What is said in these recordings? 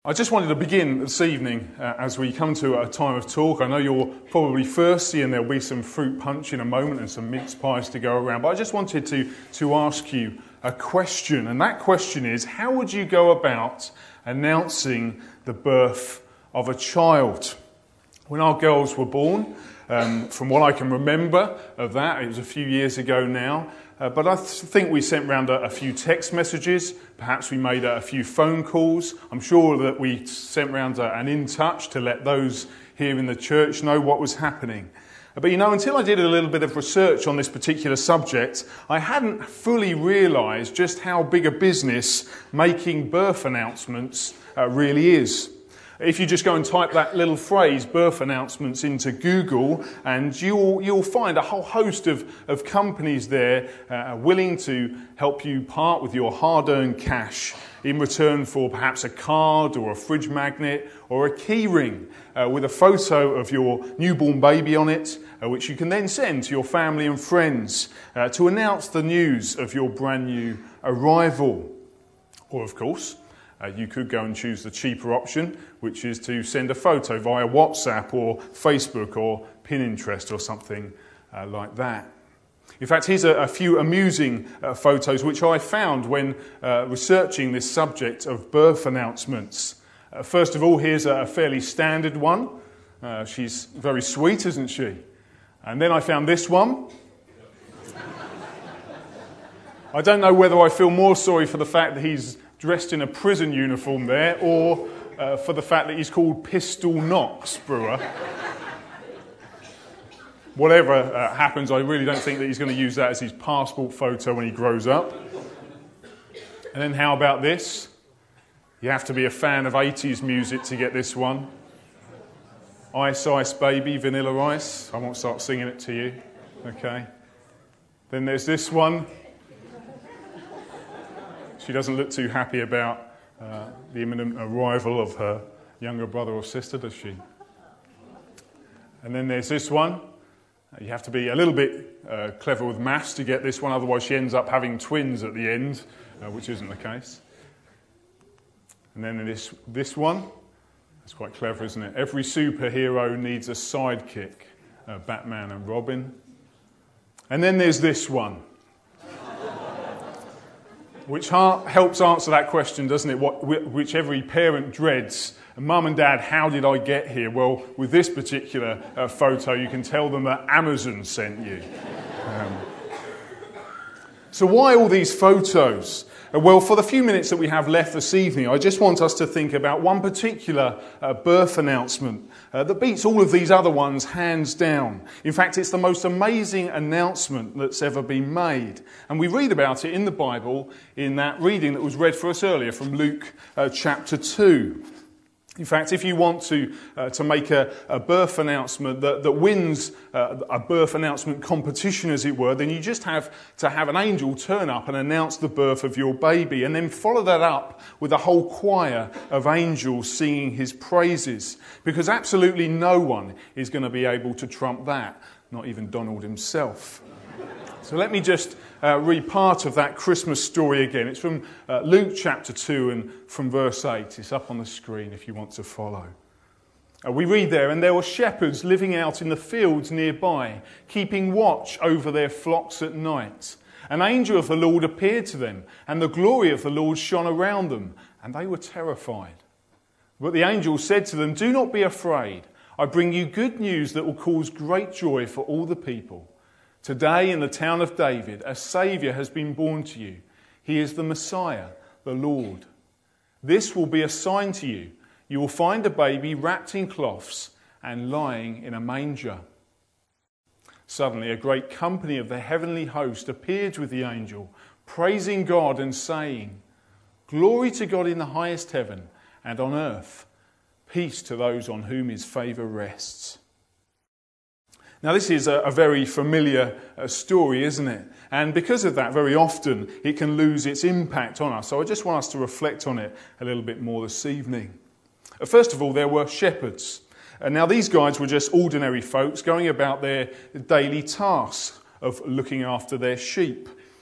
I just wanted to begin this evening as we come to a time of talk. I know you're probably thirsty and there'll be some fruit punch in a moment and some mince pies to go around, but I just wanted to ask you a question, and that question is, how would you go about announcing the birth of a child? When our girls were born, from what I can remember of that, it was a few years ago now, but I think we sent round a few text messages, perhaps we made a few phone calls. I'm sure that we sent round an in touch to let those here in the church know what was happening. But you know, until I did a little bit of research on this particular subject, I hadn't fully realised just how big a business making birth announcements really is. If you just go and type that little phrase, birth announcements, into Google, and you'll find a whole host of companies there willing to help you part with your hard-earned cash in return for perhaps a card or a fridge magnet or a key ring with a photo of your newborn baby on it, which you can then send to your family and friends to announce the news of your brand new arrival. Or, of course, you could go and choose the cheaper option, which is to send a photo via WhatsApp or Facebook or Pinterest or something like that. In fact, here's a few amusing photos which I found when researching this subject of birth announcements. First of all, here's a fairly standard one. She's very sweet, isn't she? And then I found this one. I don't know whether I feel more sorry for the fact that he's dressed in a prison uniform there, or for the fact that he's called Pistol Knox Brewer. Whatever happens, I really don't think that he's going to use that as his passport photo when he grows up. And then how about this? You have to be a fan of 80s music to get this one. Ice Ice Baby, Vanilla Ice. I won't start singing it to you. Okay. Then there's this one. She doesn't look too happy about the imminent arrival of her younger brother or sister, does she? And then there's this one. You have to be a little bit clever with maths to get this one, otherwise she ends up having twins at the end, which isn't the case. And then this one. That's quite clever, isn't it? Every superhero needs a sidekick, Batman and Robin. And then there's this one, which helps answer that question, doesn't it? Which every parent dreads. Mum and Dad, how did I get here? Well, with this particular photo, you can tell them that Amazon sent you. So why all these photos? Well, for the few minutes that we have left this evening, I just want us to think about one particular birth announcement that beats all of these other ones hands down. In fact, it's the most amazing announcement that's ever been made. And we read about it in the Bible in that reading that was read for us earlier from Luke chapter 2. In fact, if you want to make a birth announcement that wins a birth announcement competition, as it were, then you just have to have an angel turn up and announce the birth of your baby, and then follow that up with a whole choir of angels singing his praises, because absolutely no one is going to be able to trump that, not even Donald himself. So let me just read part of that Christmas story again. It's from Luke chapter 2 and from verse 8. It's up on the screen if you want to follow. We read there, "And there were shepherds living out in the fields nearby, keeping watch over their flocks at night. An angel of the Lord appeared to them, and the glory of the Lord shone around them, and they were terrified. But the angel said to them, 'Do not be afraid. I bring you good news that will cause great joy for all the people. Today in the town of David, a Saviour has been born to you. He is the Messiah, the Lord. This will be a sign to you. You will find a baby wrapped in cloths and lying in a manger.' Suddenly a great company of the heavenly host appeared with the angel, praising God and saying, 'Glory to God in the highest heaven, and on earth, peace to those on whom his favour rests.'" Now, this is a very familiar story, isn't it? And because of that, very often it can lose its impact on us. So I just want us to reflect on it a little bit more this evening. First of all, there were shepherds. Now, these guys were just ordinary folks going about their daily tasks of looking after their sheep.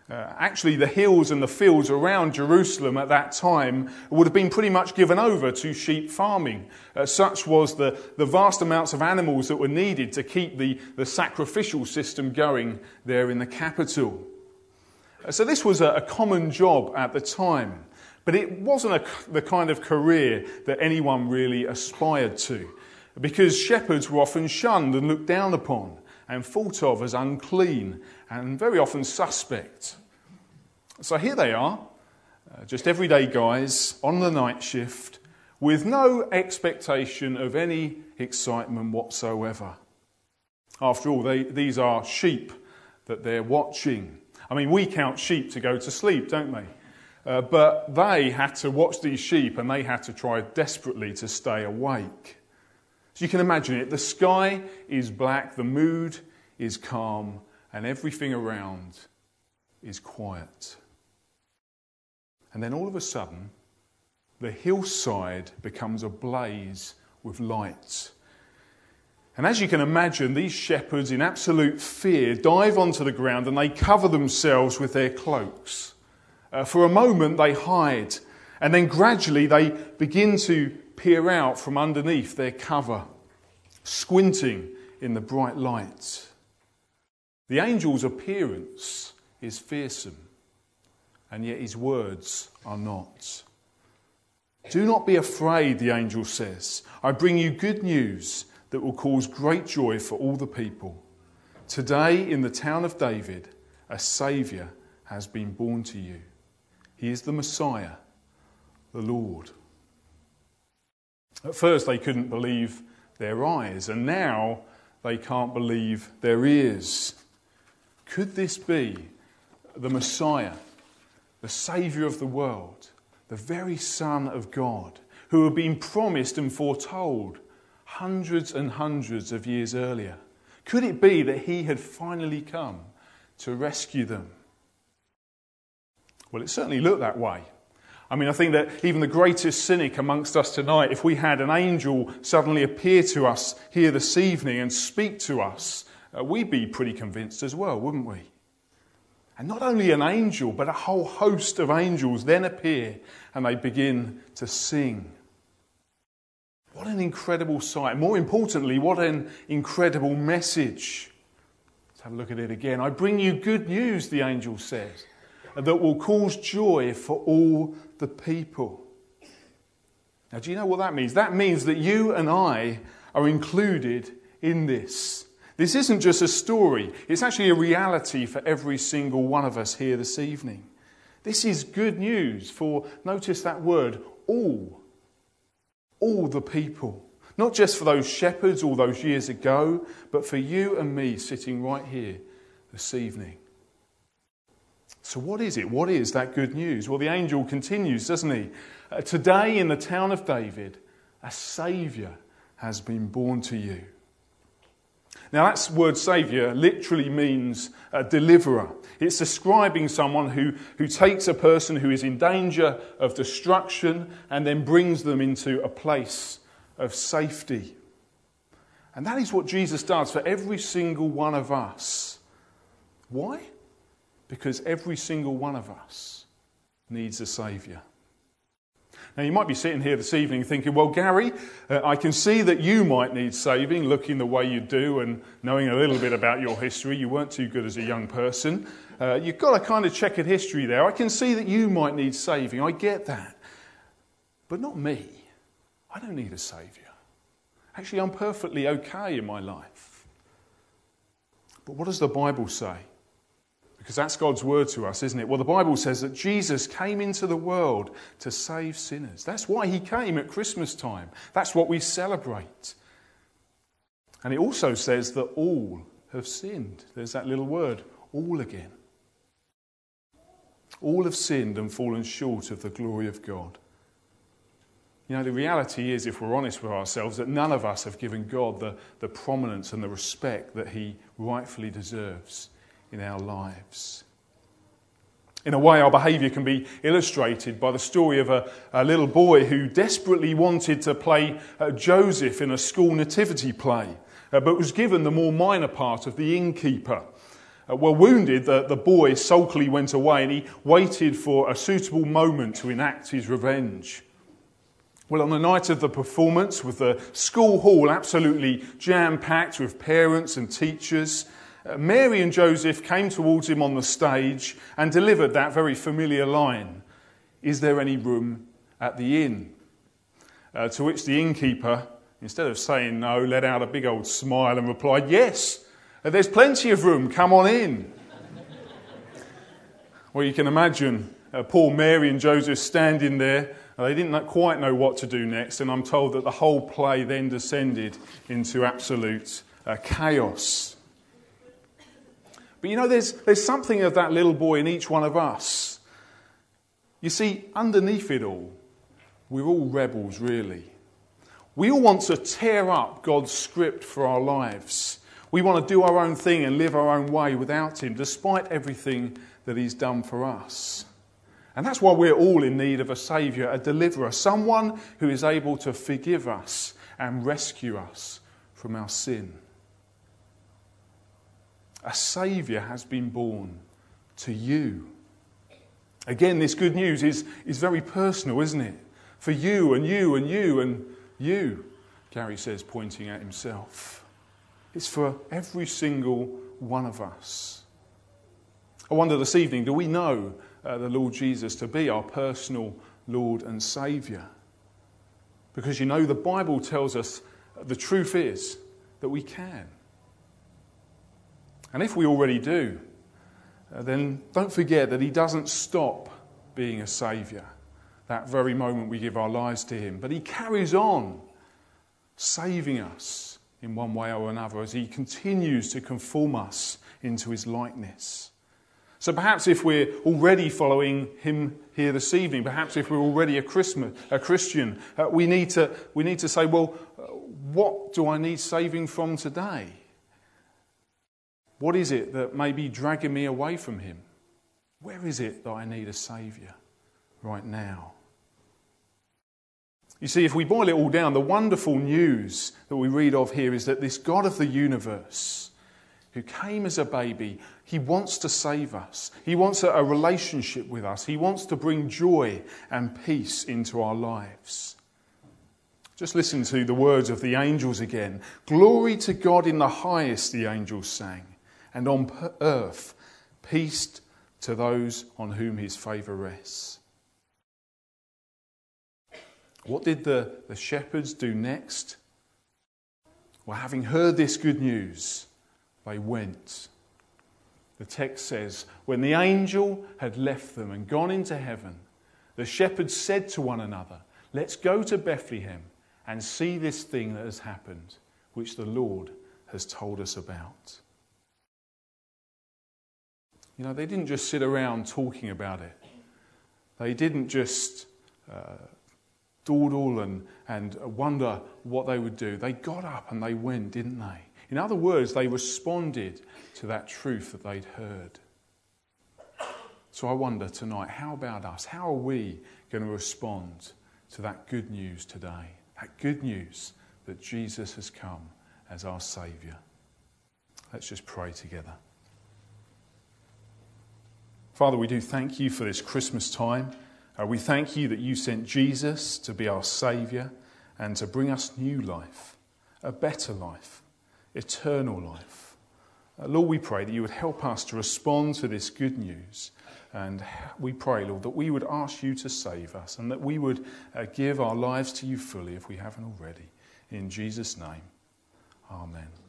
Actually, the hills and the fields around Jerusalem at that time would have been pretty much given over to sheep farming. Such was the vast amounts of animals that were needed to keep the sacrificial system going there in the capital. So this was a common job at the time, but it wasn't the kind of career that anyone really aspired to, because shepherds were often shunned and looked down upon and thought of as unclean and very often suspect. So here they are, just everyday guys on the night shift with no expectation of any excitement whatsoever. After all, these are sheep that they're watching. I mean, we count sheep to go to sleep, don't we? But they had to watch these sheep and they had to try desperately to stay awake. So you can imagine it. The sky is black, the mood is calm, and everything around is quiet. And then all of a sudden, the hillside becomes ablaze with light. And as you can imagine, these shepherds, in absolute fear, dive onto the ground and they cover themselves with their cloaks. For a moment, they hide, and then gradually they begin to peer out from underneath their cover, squinting in the bright light. The angel's appearance is fearsome, and yet his words are not. Do not be afraid, the angel says. I bring you good news that will cause great joy for all the people. Today, in the town of David, a Saviour has been born to you. He is the Messiah, the Lord. At first they couldn't believe their eyes, and now they can't believe their ears. Could this be the Messiah, the Saviour of the world, the very Son of God, who had been promised and foretold hundreds and hundreds of years earlier? Could it be that he had finally come to rescue them? Well, it certainly looked that way. I mean, I think that even the greatest cynic amongst us tonight, if we had an angel suddenly appear to us here this evening and speak to us, we'd be pretty convinced as well, wouldn't we? And not only an angel, but a whole host of angels then appear and they begin to sing. What an incredible sight. More importantly, what an incredible message. Let's have a look at it again. I bring you good news, the angel says, that will cause joy for all the people. Now, do you know what that means? That means that you and I are included in this. This isn't just a story. It's actually a reality for every single one of us here this evening. This is good news for, notice that word, all the people. Not just for those shepherds all those years ago, but for you and me sitting right here this evening. So what is it? What is that good news? Well, the angel continues, doesn't he? Today in the town of David, a Saviour has been born to you. Now that word Saviour literally means a deliverer. It's describing someone who takes a person who is in danger of destruction and then brings them into a place of safety. And that is what Jesus does for every single one of us. Why? Because every single one of us needs a Saviour. Now you might be sitting here this evening thinking, well, Gary, I can see that you might need saving, looking the way you do and knowing a little bit about your history. You weren't too good as a young person. You've got a kind of checkered history there. I can see that you might need saving. I get that. But not me. I don't need a Saviour. Actually, I'm perfectly okay in my life. But what does the Bible say? Because that's God's word to us, isn't it? Well, the Bible says that Jesus came into the world to save sinners. That's why he came at Christmas time. That's what we celebrate. And it also says that all have sinned. There's that little word, all again. All have sinned and fallen short of the glory of God. You know, the reality is, if we're honest with ourselves, that none of us have given God the prominence and the respect that he rightfully deserves in our lives. In a way, our behaviour can be illustrated by the story of a little boy who desperately wanted to play Joseph in a school nativity play, but was given the more minor part of the innkeeper. were wounded, the boy sulkily went away and he waited for a suitable moment to enact his revenge. Well, on the night of the performance, with the school hall absolutely jam-packed with parents and teachers, Mary and Joseph came towards him on the stage and delivered that very familiar line, "Is there any room at the inn?" To which the innkeeper, instead of saying no, let out a big old smile and replied, "Yes, there's plenty of room, come on in." Well, you can imagine poor Mary and Joseph standing there. They didn't quite know what to do next, and I'm told that the whole play then descended into absolute chaos. But you know, there's something of that little boy in each one of us. You see, underneath it all, we're all rebels, really. We all want to tear up God's script for our lives. We want to do our own thing and live our own way without Him, despite everything that He's done for us. And that's why we're all in need of a saviour, a deliverer, someone who is able to forgive us and rescue us from our sin. A saviour has been born to you. Again, this good news is very personal, isn't it? For you and you and you and you, Gary says, pointing at himself. It's for every single one of us. I wonder this evening, do we know the Lord Jesus to be our personal Lord and Saviour? Because you know, the Bible tells us the truth is that we can. And if we already do, then don't forget that He doesn't stop being a saviour that very moment we give our lives to Him. But He carries on saving us in one way or another as He continues to conform us into His likeness. So perhaps if we're already following Him here this evening, perhaps if we're already a Christian, we need to say, well, what do I need saving from today? What is it that may be dragging me away from Him? Where is it that I need a saviour right now? You see, if we boil it all down, the wonderful news that we read of here is that this God of the universe, who came as a baby, He wants to save us. He wants a relationship with us. He wants to bring joy and peace into our lives. Just listen to the words of the angels again. "Glory to God in the highest," the angels sang, "and on earth peace to those on whom His favour rests." What did the shepherds do next? Well, having heard this good news, they went. The text says, when the angel had left them and gone into heaven, the shepherds said to one another, "Let's go to Bethlehem and see this thing that has happened, which the Lord has told us about." You know, they didn't just sit around talking about it. They didn't just dawdle and wonder what they would do. They got up and they went, didn't they? In other words, they responded to that truth that they'd heard. So I wonder tonight, how about us? How are we going to respond to that good news today? That good news that Jesus has come as our Saviour. Let's just pray together. Father, we do thank You for this Christmas time. We thank You that You sent Jesus to be our Saviour and to bring us new life, a better life, eternal life. Lord, we pray that You would help us to respond to this good news. And we pray, Lord, that we would ask You to save us and that we would give our lives to You fully if we haven't already. In Jesus' name, amen.